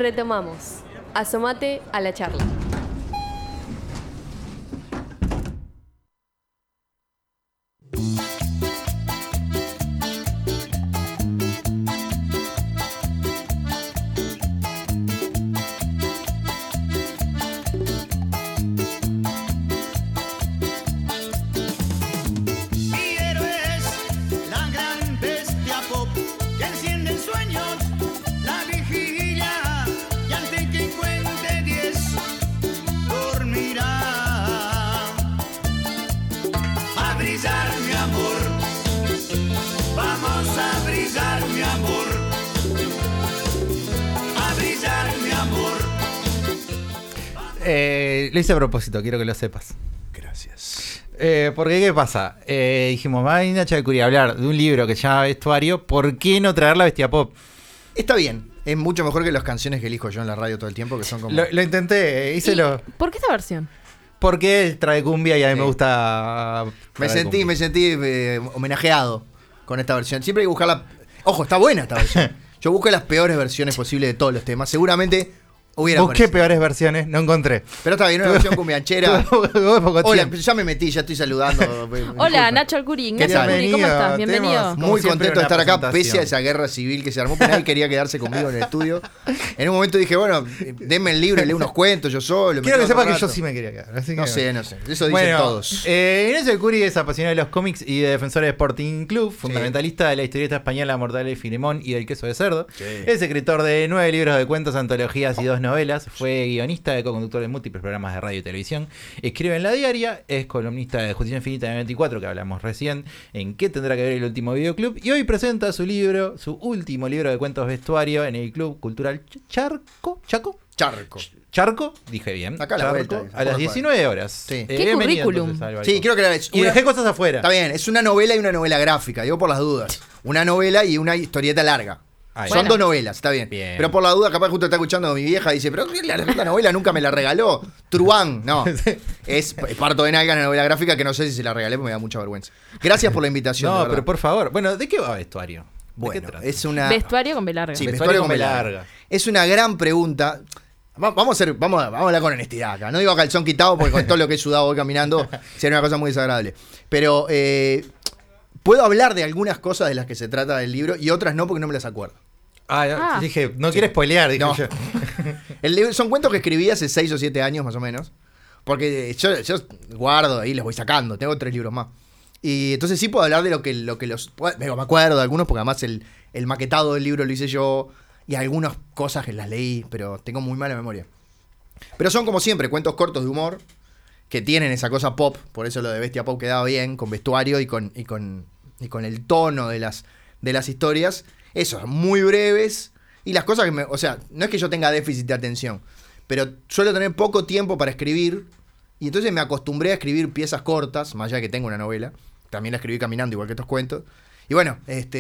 retomamos. Asómate a la charla. Lo hice a propósito, quiero que lo sepas. Gracias. Porque, ¿qué pasa? Dijimos, va a ir Nacha Arcuri a hablar de un libro que se llama Vestuario. ¿Por qué no traer la Bestia Pop? Está bien. Es mucho mejor que las canciones que elijo yo en la radio todo el tiempo, que son como... Lo intenté, hice ¿Por qué esta versión? Porque él trae cumbia y a mí me gusta... Me sentí homenajeado con esta versión. Siempre hay que buscarla... Ojo, está buena esta versión. Yo busqué las peores versiones posibles de todos los temas. Seguramente... Busqué peores versiones, no encontré. Pero está bien, una versión cumbianchera. Hola, ya me metí, ya estoy saludando. Hola, Nacho Arcuri. Nacho Arcuri, ¿cómo estás? Bienvenido. Muy contento de estar acá, pese a esa guerra civil que se armó, que nadie quería quedarse conmigo en el estudio. En un momento dije, bueno, denme el libro, leo unos cuentos yo solo. Quiero que sepa que yo sí me quería quedar. Así que... No sé. Eso dicen todos. Ignacio Arcuri es apasionado de los cómics y de defensor de Sporting Club, fundamentalista de la historieta española Mortadelo y Filemón y del queso de cerdo. Sí. Es escritor de 9 libros de cuentos, antologías y 2 novelas. Fue guionista de co-conductor de múltiples programas de radio y televisión. Escribe en La Diaria, es columnista de Justicia Infinita de 24, que hablamos recién, en qué tendrá que ver el último videoclub. Y hoy presenta su último libro de cuentos Vestuario en el Club Cultural Charco, dije bien. Acá a la vuelta. A las 19 horas. Sí. ¿Qué currículum? Sí, creo que y dejé cosas afuera. Está bien, es una novela y una novela gráfica, digo por las dudas. Una novela y una historieta larga. Son 2 novelas, está bien. Pero por la duda, capaz justo está escuchando mi vieja y dice, pero la novela nunca me la regaló. Truán, no. Es Parto de Nalga, una novela gráfica que no sé si se la regalé porque me da mucha vergüenza. Gracias por la invitación. No, pero por favor. Bueno, ¿de qué va Vestuario? Bueno, es una... Vestuario con B larga. Sí, vestuario con B larga. Es una gran pregunta. Vamos a hablar con honestidad acá. No digo a calzón quitado porque con todo lo que he sudado hoy caminando sería una cosa muy desagradable. Pero puedo hablar de algunas cosas de las que se trata del libro y otras no porque no me las acuerdo. Dije, no quiere spoilear, dije yo. El libro, son cuentos que escribí hace 6 o 7 años más o menos. Porque yo guardo ahí, los voy sacando. Tengo 3 libros más. Y entonces sí puedo hablar de lo que los... Me acuerdo de algunos porque además el maquetado del libro lo hice yo. Y algunas cosas que las leí, pero tengo muy mala memoria. Pero son como siempre, cuentos cortos de humor que tienen esa cosa pop. Por eso lo de Bestia Pop quedaba bien, con vestuario y con el tono de las historias. Eso, muy breves. Y las cosas que o sea, no es que yo tenga déficit de atención, pero suelo tener poco tiempo para escribir. Y entonces me acostumbré a escribir piezas cortas, más allá de que tengo una novela. También la escribí caminando, igual que estos cuentos. Y bueno,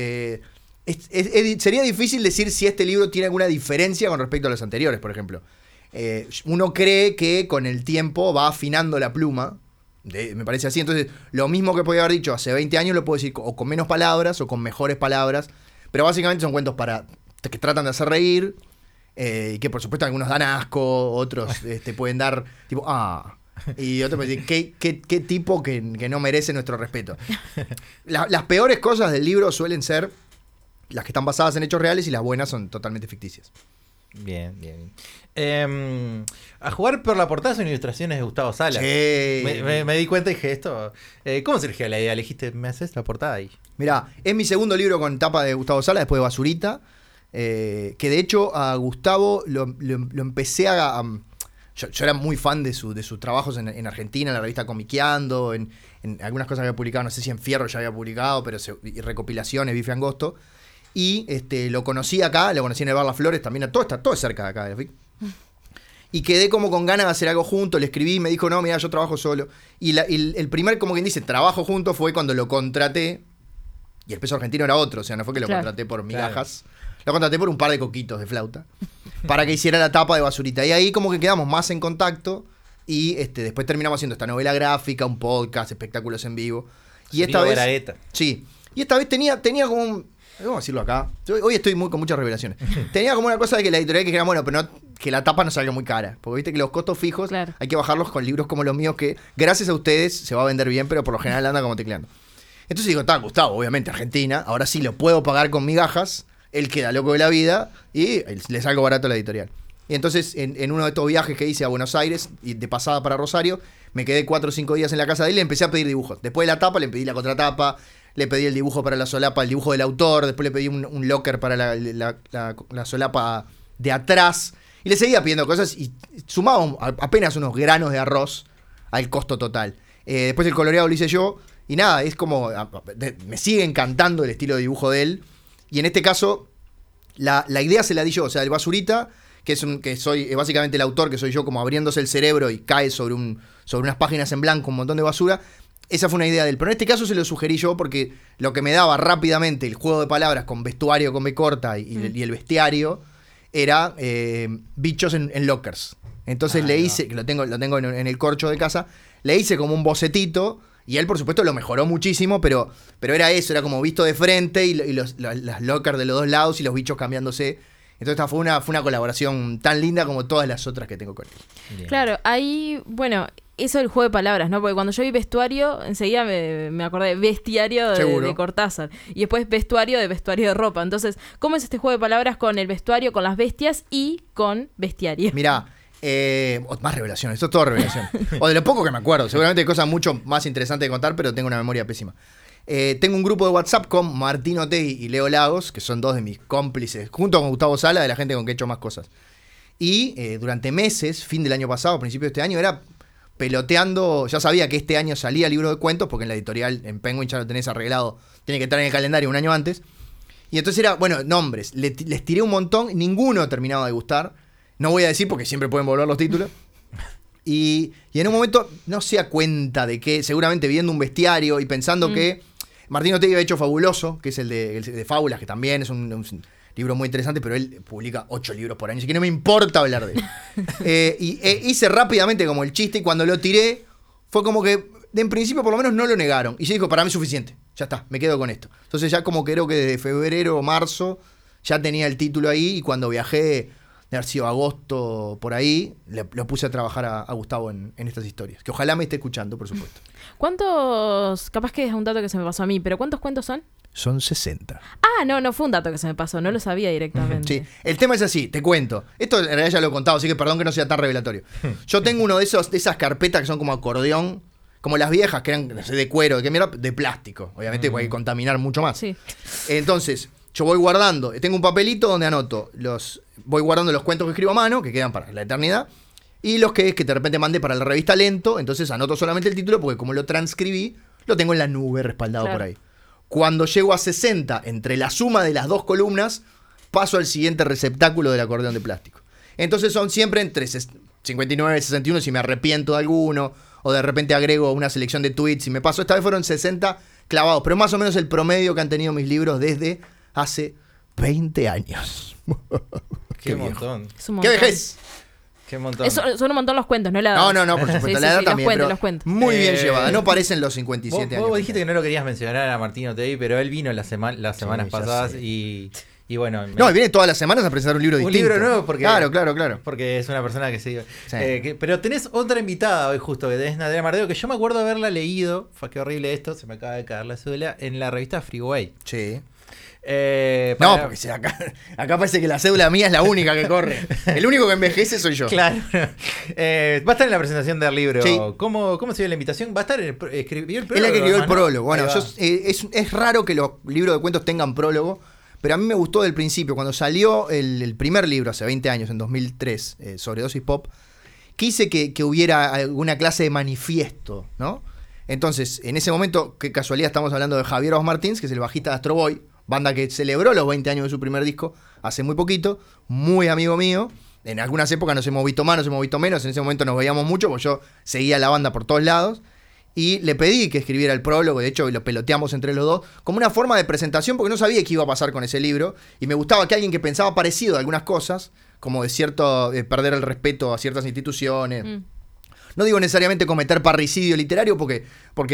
sería difícil decir si este libro tiene alguna diferencia con respecto a los anteriores, por ejemplo. Uno cree que con el tiempo va afinando la pluma. Me parece así. Entonces, lo mismo que podía haber dicho hace 20 años lo puedo decir o con menos palabras o con mejores palabras. Pero básicamente son cuentos que tratan de hacer reír. Y que por supuesto algunos dan asco, otros pueden dar tipo, y otros pueden decir, ¿qué tipo que no merece nuestro respeto? Las peores cosas del libro suelen ser las que están basadas en hechos reales y las buenas son totalmente ficticias. Bien. A jugar por la portada son ilustraciones de Gustavo Salas. Sí. Me di cuenta y dije esto. ¿Cómo surgió la idea? Elegiste, ¿me haces la portada ahí? Mirá, es mi segundo libro con tapa de Gustavo Salas, después de Basurita. Que de hecho a Gustavo lo empecé a... Yo era muy fan de sus trabajos en Argentina, en la revista Comiqueando, en algunas cosas que había publicado, no sé si en Fierro ya había publicado, pero y recopilaciones, Bife Angosto. Y lo conocí acá, lo conocí en el Bar Las Flores, también todo es cerca de acá, de la FIC. Y quedé como con ganas de hacer algo juntos, le escribí, me dijo, no, mira, yo trabajo solo. Y el primer, como quien dice, trabajo juntos fue cuando lo contraté, y el peso argentino era otro, o sea, no fue que lo contraté por migajas, lo contraté por un par de coquitos de flauta, para que hiciera la tapa de Basurita. Y ahí como que quedamos más en contacto, y después terminamos haciendo esta novela gráfica, un podcast, espectáculos en vivo. Y esta vez... Bragueta. Sí, y esta vez tenía como Vamos a decirlo acá. Hoy estoy con muchas revelaciones. Tenía como una cosa de que la editorial que era bueno, pero no, que la tapa no salga muy cara. Porque viste que los costos fijos hay que bajarlos con libros como los míos, que gracias a ustedes se va a vender bien, pero por lo general anda como tecleando. Entonces digo, está, Gustavo, obviamente Argentina, ahora sí lo puedo pagar con migajas, él queda loco de la vida y le salgo barato a la editorial. Y entonces en uno de estos viajes que hice a Buenos Aires y de pasada para Rosario, me quedé 4 o 5 días en la casa de él y le empecé a pedir dibujos. Después de la tapa le pedí la contratapa, le pedí el dibujo para la solapa, el dibujo del autor, después le pedí un locker para la solapa de atrás. Y le seguía pidiendo cosas y sumaba apenas unos granos de arroz al costo total. Después el coloreado lo hice yo y nada, es como... me sigue encantando el estilo de dibujo de él. Y en este caso, la idea se la di yo. O sea, el Basurita, que soy básicamente el autor, que soy yo como abriéndose el cerebro y cae sobre unas páginas en blanco, un montón de basura. Esa fue una idea de él. Pero en este caso se lo sugerí yo porque lo que me daba rápidamente el juego de palabras con vestuario con B corta y el bestiario era bichos en lockers. Entonces le hice, que lo tengo en el corcho de casa, le hice como un bocetito y él por supuesto lo mejoró muchísimo, pero era eso, era como visto de frente y las lockers de los dos lados y los bichos cambiándose. Entonces esta fue una colaboración tan linda como todas las otras que tengo con él. Bien. Claro, ahí, bueno, eso del juego de palabras, ¿no? Porque cuando yo vi vestuario, enseguida me acordé de bestiario de Cortázar. Y después vestuario de ropa. Entonces, ¿cómo es este juego de palabras con el vestuario, con las bestias y con bestiario? Mirá, más revelaciones, esto es todo revelación. O de lo poco que me acuerdo. Seguramente hay cosas mucho más interesantes de contar, pero tengo una memoria pésima. Tengo un grupo de WhatsApp con Martín Otegi y Leo Lagos, que son dos de mis cómplices, junto con Gustavo Sala, de la gente con que he hecho más cosas. Y durante meses, fin del año pasado, principio de este año, era peloteando. Ya sabía que este año salía libro de cuentos, porque en la editorial, en Penguin ya lo tenés arreglado, tiene que estar en el calendario un año antes. Y entonces era, bueno, nombres, les tiré un montón, ninguno terminaba de gustar. No voy a decir porque siempre pueden volver los títulos. Y en un momento, no se da cuenta de que, seguramente viendo un bestiario y pensando que Martín Otegi había hecho Fabuloso, que es el de Fábulas, que también es un libro muy interesante, pero él publica 8 libros por año, así que no me importa hablar de él. Hice rápidamente como el chiste y cuando lo tiré, fue como que, en principio por lo menos no lo negaron. Y yo dijo, para mí es suficiente, ya está, me quedo con esto. Entonces ya como creo que desde febrero o marzo ya tenía el título ahí y cuando viajé... de haber sido agosto por ahí, lo puse a trabajar a Gustavo en estas historias. Que ojalá me esté escuchando, por supuesto. ¿Cuántos? Capaz que es un dato que se me pasó a mí, pero ¿cuántos cuentos son? Son 60. Ah, no fue un dato que se me pasó, no lo sabía directamente. Sí, el tema es así, te cuento. Esto en realidad ya lo he contado, así que perdón que no sea tan revelatorio. Yo tengo uno de esas carpetas que son como acordeón, como las viejas, que eran de cuero, de plástico. Obviamente hay que contaminar mucho más. Sí. Entonces... yo voy guardando, tengo un papelito donde anoto voy guardando los cuentos que escribo a mano, que quedan para la eternidad, y los que de repente mandé para la revista Lento, entonces anoto solamente el título, porque como lo transcribí, lo tengo en la nube respaldado por ahí. Cuando llego a 60, entre la suma de las dos columnas, paso al siguiente receptáculo del acordeón de plástico. Entonces son siempre entre 59 y 61, si me arrepiento de alguno, o de repente agrego una selección de tweets y me paso. Esta vez fueron 60 clavados, pero más o menos el promedio que han tenido mis libros desde... hace 20 años. Qué montón. ¡Qué vejez! Qué montón. Son un montón los cuentos, no la edad. No, por supuesto. La edad también. Los cuentos. Muy bien llevada. No parecen los 57 años. Vos dijiste que no lo querías mencionar a Martín Otegi, pero él vino las semanas pasadas y bueno... No, viene todas las semanas a presentar un libro distinto. Un libro nuevo porque... Claro. Porque es una persona que se... Sí. Pero tenés otra invitada hoy justo, que tenés Nadera Mardeo, que yo me acuerdo haberla leído, qué horrible esto, se me acaba de caer la cédula, en la revista Freeway. Sí. No, porque acá parece que la cédula mía es la única que corre. El único que envejece soy yo. Claro. Va a estar en la presentación del libro. Sí. ¿Cómo se ve la invitación? Va a estar escribió el prólogo. Es la que escribió el prólogo. Bueno, es raro que los libros de cuentos tengan prólogo, pero a mí me gustó del principio. Cuando salió el primer libro, hace 20 años, en 2003, Sobredosis Pop, quise que hubiera alguna clase de manifiesto, ¿no? Entonces, en ese momento, qué casualidad, estamos hablando de Javier Os Martins, que es el bajista de Astro Boy, banda que celebró los 20 años de su primer disco hace muy poquito, muy amigo mío. En algunas épocas nos hemos visto más, nos hemos visto menos, en ese momento nos veíamos mucho, porque yo seguía la banda por todos lados. Y le pedí que escribiera el prólogo, de hecho lo peloteamos entre los dos, como una forma de presentación, porque no sabía qué iba a pasar con ese libro. Y me gustaba que alguien que pensaba parecido a algunas cosas, como de perder el respeto a ciertas instituciones, no digo necesariamente cometer parricidio literario, porque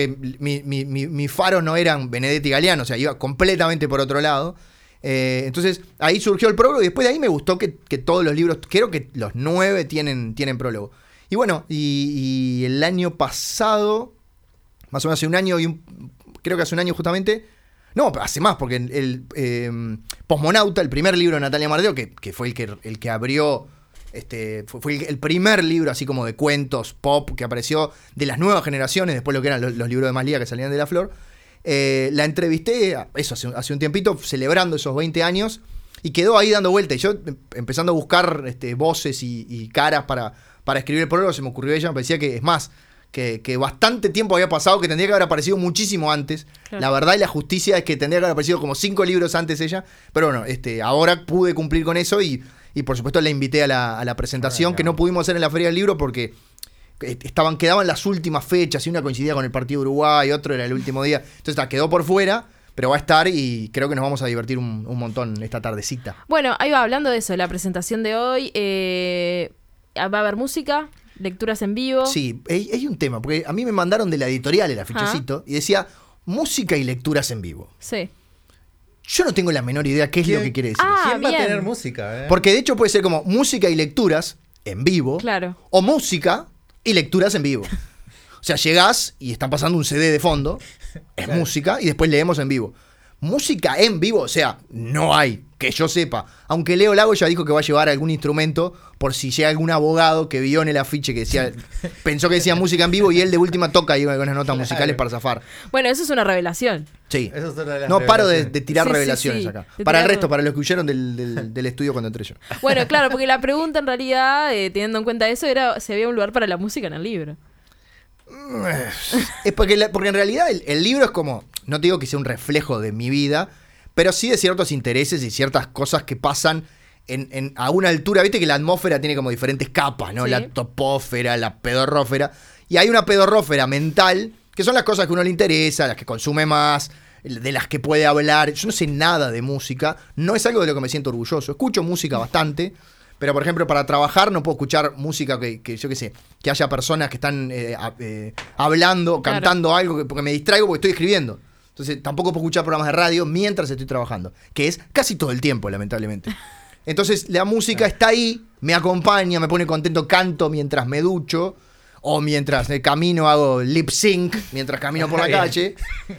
mis faros no eran Benedetti y Galeano, o sea, iba completamente por otro lado. Entonces ahí surgió el prólogo y después de ahí me gustó que todos los libros, creo que los 9 tienen prólogo. Y bueno, y el año pasado, más o menos hace un año creo que hace un año justamente, no, hace más, porque el Posmonauta, el primer libro de Natalia Mardeo, que fue el que abrió, fue el primer libro así como de cuentos pop que apareció de las nuevas generaciones, después lo que eran los libros de Maslía que salían de La Flor. La entrevisté, hace un tiempito, celebrando esos 20 años, y quedó ahí dando vuelta. Y yo, empezando a buscar voces y caras para escribir el prólogo, se me ocurrió ella. Me parecía que, es más, que bastante tiempo había pasado, que tendría que haber aparecido muchísimo antes. Claro. La verdad y la justicia es que tendría que haber aparecido como 5 libros antes ella. Pero bueno, ahora pude cumplir con eso y por supuesto la invité a la presentación, que no pudimos hacer en la Feria del Libro porque quedaban las últimas fechas y una coincidía con el partido de Uruguay, otro era el último día. Entonces quedó por fuera, pero va a estar y creo que nos vamos a divertir un montón esta tardecita. Bueno, ahí va, hablando de eso, la presentación de hoy, va a haber música, lecturas en vivo. Sí, hay un tema, porque a mí me mandaron de la editorial el afichecito y decía música y lecturas en vivo. Sí. Yo no tengo la menor idea qué es lo que quiere decir. ¿Quién va a tener música? Porque de hecho puede ser como música y lecturas en vivo. Claro. O música y lecturas en vivo. O sea, llegás y están pasando un CD de fondo, es música, y después leemos en vivo. Música en vivo, o sea, no hay, que yo sepa. Aunque Leo Lago ya dijo que va a llevar algún instrumento por si llega algún abogado que vio en el afiche que decía, pensó que decía música en vivo y él de última toca y algunas notas musicales para zafar. Bueno, eso es una revelación. Sí. Eso es otra de las no paro de tirar revelaciones sí. acá. Para el resto, para los que huyeron del estudio cuando entré yo. Bueno, claro, porque la pregunta en realidad, teniendo en cuenta eso, era si había un lugar para la música en el libro. Es porque en realidad el libro es como, no te digo que sea un reflejo de mi vida, pero sí de ciertos intereses y ciertas cosas que pasan a una altura. Viste que la atmósfera tiene como diferentes capas, ¿no? Sí. La topósfera, la pedorrósfera. Y hay una pedorrósfera mental, que son las cosas que a uno le interesa, las que consume más, de las que puede hablar. Yo no sé nada de música, no es algo de lo que me siento orgulloso. Escucho música bastante, pero por ejemplo para trabajar no puedo escuchar música que yo qué sé, que haya personas que están hablando, claro, cantando algo, porque me distraigo porque estoy escribiendo. Entonces tampoco puedo escuchar programas de radio mientras estoy trabajando, que es casi todo el tiempo, lamentablemente. Entonces la música está ahí, me acompaña, me pone contento, canto mientras me ducho, o mientras camino hago lip sync, mientras camino por la calle,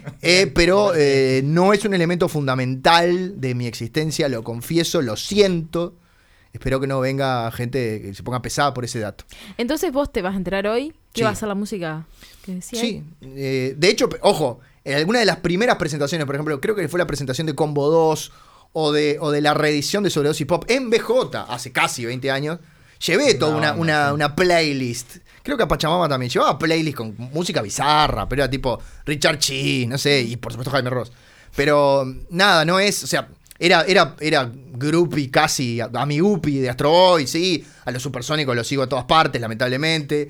pero no es un elemento fundamental de mi existencia, lo confieso, lo siento. Espero que no venga gente que se ponga pesada por ese dato. Entonces vos te vas a enterar hoy qué sí. va a ser la música que decía. Sí, de hecho, ojo, en alguna de las primeras presentaciones, por ejemplo, creo que fue la presentación de Combo 2 o de la reedición de Sobredosis Pop en BJ, hace casi 20 años, llevé toda una playlist. Creo que a Pachamama también llevaba playlist con música bizarra, pero era tipo Richard Cheese, no sé, y por supuesto Jaime Ross. Pero nada, no es, o sea, era groupie casi, amigupi de Astro Boy, sí, a los Supersónicos los sigo a todas partes, lamentablemente,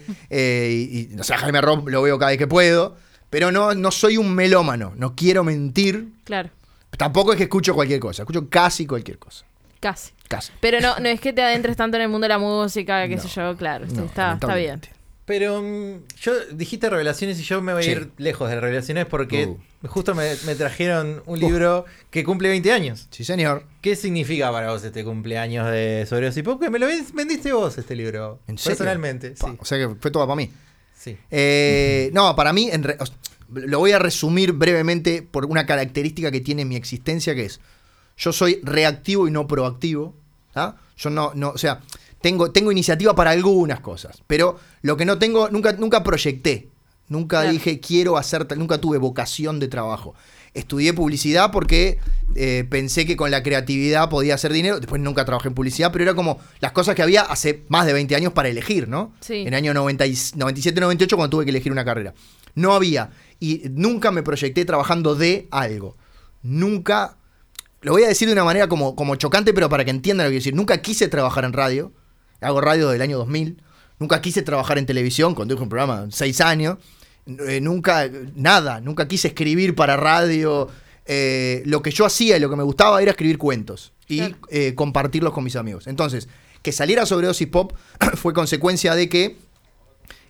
y o sea, Jaime Ross lo veo cada vez que puedo, pero no soy un melómano, no quiero mentir. Claro. Tampoco es que escucho cualquier cosa, escucho casi cualquier cosa. Casi. Casi. Pero no es que te adentres tanto en el mundo de la música, qué sé yo, claro, está bien. Pero dijiste revelaciones y yo me voy a ir lejos de revelaciones porque justo me trajeron un libro que cumple 20 años. Sí, señor. ¿Qué significa para vos este cumpleaños de Sobredosis Pop? Que me lo vendiste vos este libro. ¿En serio? Personalmente, sí. O sea que fue todo para mí. Sí. No, para mí, lo voy a resumir brevemente por una característica que tiene mi existencia, que es, yo soy reactivo y no proactivo. ¿Ah? Yo o sea, tengo iniciativa para algunas cosas, pero lo que no tengo, nunca proyecté, nunca dije quiero hacer, nunca tuve vocación de trabajo. Estudié publicidad porque pensé que con la creatividad podía hacer dinero. Después nunca trabajé en publicidad, pero era como las cosas que había hace más de 20 años para elegir, ¿no? Sí. En el año 97-98 cuando tuve que elegir una carrera. No había. Y nunca me proyecté trabajando de algo. Nunca, lo voy a decir de una manera como chocante, pero para que entiendan lo que quiero decir. Nunca quise trabajar en radio. Hago radio del año 2000. Nunca quise trabajar en televisión, conduje un programa 6 años. Nunca quise escribir para radio. Lo que yo hacía y lo que me gustaba era escribir cuentos y compartirlos con mis amigos. Entonces, que saliera Sobredosis Pop fue consecuencia de que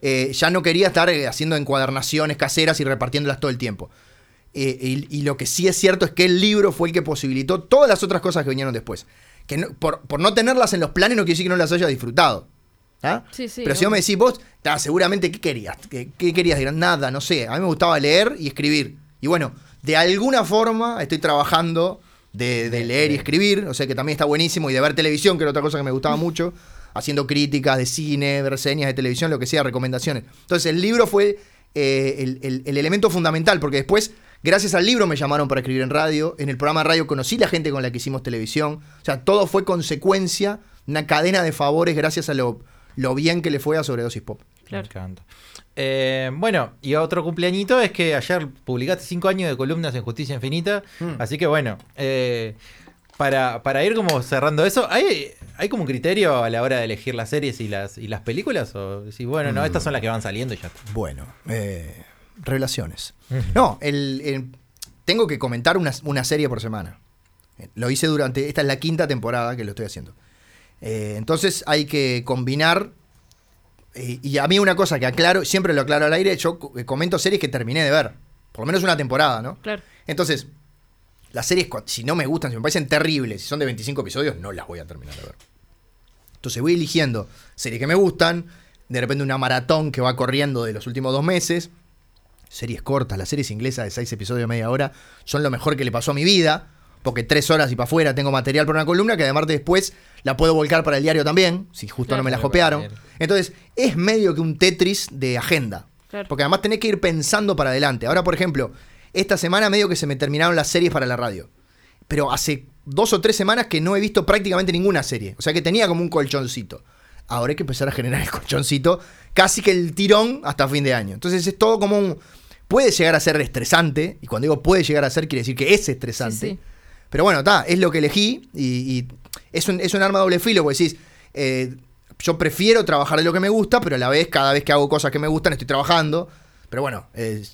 ya no quería estar haciendo encuadernaciones caseras y repartiéndolas todo el tiempo. Y lo que sí es cierto es que el libro fue el que posibilitó todas las otras cosas que vinieron después. Que no, por no tenerlas en los planes no quiere decir que no las haya disfrutado. ¿Ah? Sí, Pero si vos me decís, vos, seguramente, ¿qué querías? ¿Qué querías? Nada, no sé. A mí me gustaba leer y escribir. Y bueno, de alguna forma estoy trabajando de leer y escribir. O sea que también está buenísimo. Y de ver televisión, que era otra cosa que me gustaba mucho. Haciendo críticas de cine, de reseñas de televisión, lo que sea, recomendaciones. Entonces el libro fue el elemento fundamental. Porque después, gracias al libro, me llamaron para escribir en radio. En el programa de radio conocí la gente con la que hicimos televisión. O sea, todo fue consecuencia, una cadena de favores gracias a lo bien que le fue a Sobredosis Pop. Claro. Me encanta. Bueno, y otro cumpleañito es que ayer publicaste 5 años de columnas en Justicia Infinita. Así que bueno, para ir como cerrando eso, ¿hay como un criterio a la hora de elegir las series y las películas? ¿O decís, bueno, no, estas son las que van saliendo y ya está? Bueno, revelaciones. No, tengo que comentar una serie por semana. Lo hice esta es la 5ª temporada que lo estoy haciendo. Entonces hay que combinar, y a mí una cosa que aclaro, siempre lo aclaro al aire, yo comento series que terminé de ver, por lo menos una temporada, ¿no? Claro. Entonces, las series, si no me gustan, si me parecen terribles, si son de 25 episodios, no las voy a terminar de ver. Entonces voy eligiendo series que me gustan, de repente una maratón que va corriendo de los últimos 2 meses, series cortas, las series inglesas de 6 episodios, media hora, son lo mejor que le pasó a mi vida, porque 3 horas y para afuera tengo material para una columna que además después la puedo volcar para el diario también, si justo claro, no me la copiaron. Entonces, es medio que un Tetris de agenda. Claro. Porque además tenés que ir pensando para adelante. Ahora, por ejemplo, esta semana medio que se me terminaron las series para la radio. Pero hace 2 o 3 semanas que no he visto prácticamente ninguna serie. O sea que tenía como un colchoncito. Ahora hay que empezar a generar el colchoncito, casi que el tirón hasta fin de año. Entonces es todo como puede llegar a ser estresante. Y cuando digo puede llegar a ser, quiere decir que es estresante. Sí, sí. Pero bueno, es lo que elegí y es un arma de doble filo, porque decís, yo prefiero trabajar de lo que me gusta, pero a la vez, cada vez que hago cosas que me gustan, estoy trabajando. Pero bueno,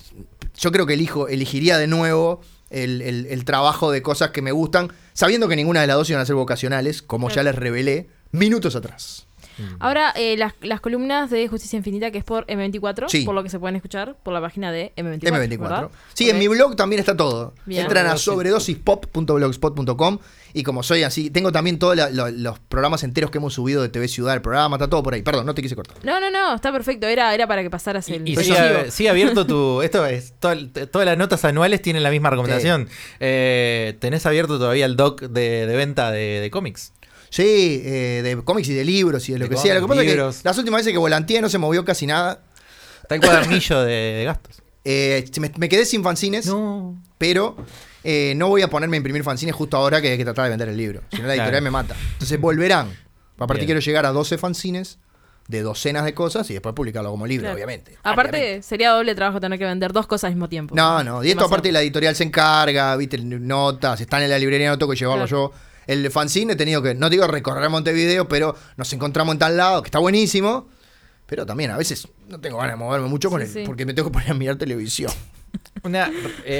yo creo que elegiría de nuevo el trabajo de cosas que me gustan, sabiendo que ninguna de las dos iban a ser vocacionales, como ya les revelé minutos atrás. Ahora, las columnas de Justicia Infinita, que es por M24, sí, por lo que se pueden escuchar por la página de M24. M24. Sí, okay. En mi blog también está todo. Bien. Entran a sobredosispop.blogspot.com y como soy así, tengo también todos los programas enteros que hemos subido de TV Ciudad, el programa, está todo por ahí. Perdón, no te quise cortar. No, está perfecto. Era para que pasaras el... Y sigue abierto tu... Esto es... Todas las notas anuales tienen la misma recomendación. Sí. ¿Tenés abierto todavía el doc de venta de cómics? Sí, de cómics y de libros y de lo que sea. Lo que pasa es que las últimas veces que volanteé no se movió casi nada. Está el cuadernillo de gastos. Me quedé sin fanzines, pero no voy a ponerme a imprimir fanzines justo ahora que hay que tratar de vender el libro. Si no, la editorial me mata. Entonces volverán. Aparte quiero llegar a 12 fanzines de docenas de cosas y después publicarlo como libro, obviamente. Aparte, sería doble trabajo tener que vender 2 cosas al mismo tiempo. No. Y esto aparte la editorial se encarga, viste, notas, están en la librería, no tengo que llevarlo yo. El fanzine he tenido que, no digo recorrer Montevideo, pero nos encontramos en tal lado, que está buenísimo. Pero también a veces no tengo ganas de moverme mucho con porque me tengo que poner a mirar televisión. Una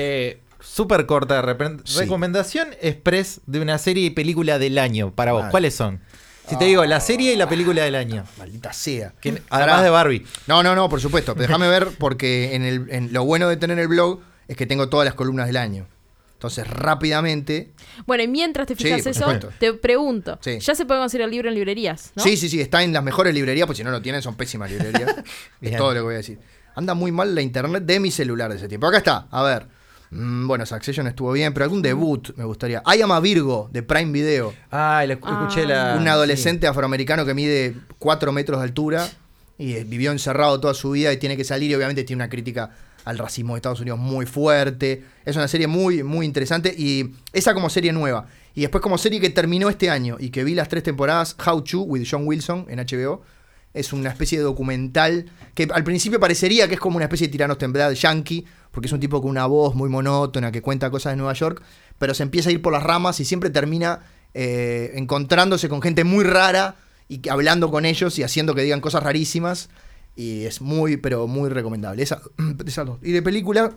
súper corta recomendación express de una serie y película del año para vos. ¿Cuáles son? Si te digo la serie y la película del año. Maldita sea. Además de Barbie. No, por supuesto. Déjame ver porque en lo bueno de tener el blog es que tengo todas las columnas del año. Entonces, rápidamente... Bueno, y mientras te fijas eso, te pregunto. Sí. Ya se puede conseguir el libro en librerías, ¿no? Sí. Está en las mejores librerías, pues si no lo tienen, son pésimas librerías. Es todo lo que voy a decir. Anda muy mal la internet de mi celular de ese tiempo. Acá está, a ver. Bueno, Succession estuvo bien, pero algún debut me gustaría. I Am a Virgo, de Prime Video. Escuché un adolescente afroamericano que mide 4 metros de altura y vivió encerrado toda su vida y tiene que salir y obviamente tiene una crítica al racismo de Estados Unidos muy fuerte. Es una serie muy, muy interesante y esa como serie nueva. Y después como serie que terminó este año y que vi las 3 temporadas, How To with John Wilson en HBO. Es una especie de documental que al principio parecería que es como una especie de Tiranos Temblad yankee, porque es un tipo con una voz muy monótona que cuenta cosas de Nueva York, pero se empieza a ir por las ramas y siempre termina encontrándose con gente muy rara y hablando con ellos y haciendo que digan cosas rarísimas. Y es muy, pero muy recomendable. Esas dos. Y de película,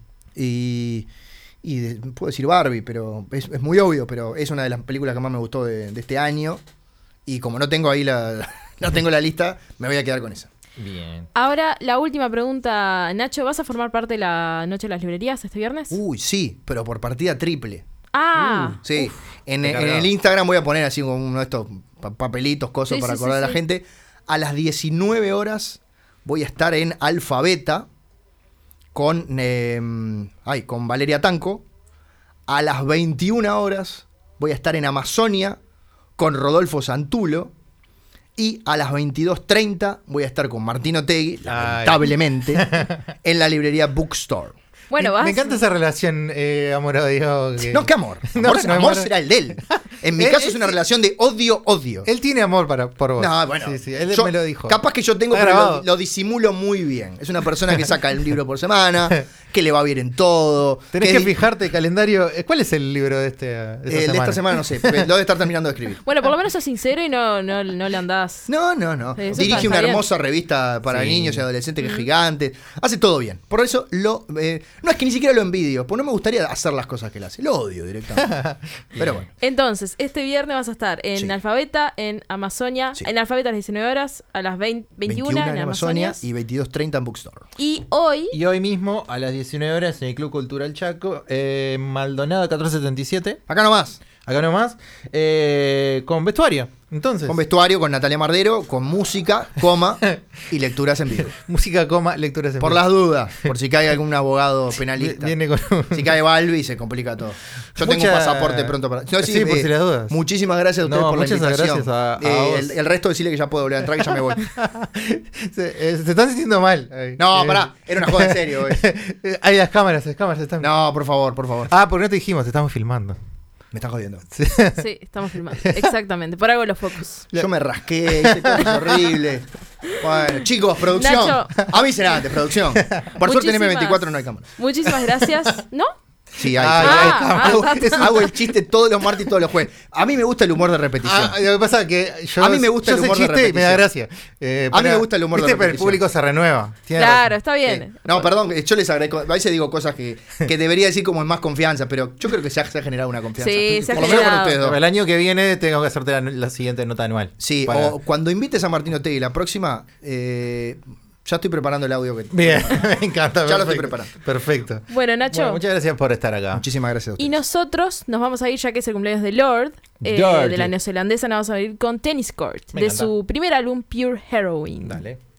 puedo decir Barbie, pero es muy obvio, pero es una de las películas que más me gustó de este año. Y como no tengo ahí no tengo la lista, me voy a quedar con esa. Bien. Ahora, la última pregunta, Nacho, ¿vas a formar parte de la Noche de las Librerías este viernes? Uy, sí, pero por partida triple. Sí, en el Instagram voy a poner así como uno de estos papelitos, cosas para acordar a la gente. A las 19 horas voy a estar en Alfabeta con Valeria Tanco. A las 21 horas voy a estar en Amazonia con Rodolfo Santulo. Y a las 22:30 voy a estar con Martín Otegui, lamentablemente, en la librería Bookstore. Bueno, me encanta esa relación amor-odio. No, ¿qué amor? Amor será el de él. En mi caso es una relación de odio-odio. Él tiene amor por vos. No, bueno. Sí, él me lo dijo. Capaz que yo tengo, pero lo disimulo muy bien. Es una persona que saca un libro por semana, que le va bien en todo. Tenés que fijarte el calendario. ¿Cuál es el libro de esta semana? El de esta semana no sé, lo de estar terminando de escribir. Bueno, por lo menos sos sincero y no le andás. No. Dirige una hermosa revista para niños y adolescentes que es gigante. Hace todo bien. Por eso no es que ni siquiera lo envidio, porque no me gustaría hacer las cosas que él hace. Lo odio directamente. Pero bueno. Entonces, este viernes vas a estar en Alfabeta, en Amazonia. En Alfabeta a las 19 horas, a las 21 en Amazonia y 22:30 en Bookstore. Y hoy mismo a las 19 horas en el Club Cultural Chaco, Maldonado 1477. Acá nomás. Con vestuario. Entonces. Con vestuario, con Natalia Mardero, con música, y lecturas en vivo. Música, lecturas en vivo. Por las dudas, por si cae algún abogado penalista. Viene con si cae Balbi, se complica todo. Yo tengo un pasaporte pronto para. por si las dudas. Muchísimas gracias a ustedes por la invitación. Gracias a vos. El resto decirle que ya puedo volver a entrar, que ya me voy. se están sintiendo mal. No, pará, era una joda en serio. Hay las cámaras están. No, por favor. Porque no te dijimos, te estamos filmando. Me estás jodiendo. Sí, estamos filmando. Exactamente. Por algo los focos. Yo me rasqué, hice cosas horribles. Bueno, chicos, producción. Nacho. Avisen antes, producción. Por suerte en M24 no hay cámara. Muchísimas gracias. ¿No? Sí, hago el chiste todos los martes y todos los jueves. A mí me gusta el humor de repetición. Lo que pasa es que a mí me gusta el humor de repetición. Y me da gracia. A mí me gusta el humor de repetición. Pero el público se renueva. Claro, está bien. No, perdón, yo les agradezco. A veces digo cosas que debería decir como en más confianza, pero yo creo que se ha generado una confianza. Sí, se ha Por lo menos con ustedes dos. El año que viene tengo que hacerte la siguiente nota anual. Sí, o cuando invites a Martín Otegui la próxima, ya estoy preparando el audio que... Bien, me encanta. Ya lo estoy preparando. Perfecto. Bueno, Nacho. Muchas gracias por estar acá. Muchísimas gracias a ustedes. Y nosotros nos vamos a ir, ya que es el cumpleaños de Lorde, de la neozelandesa, nos vamos a ir con Tennis Court, de su primer álbum, Pure Heroine. Dale.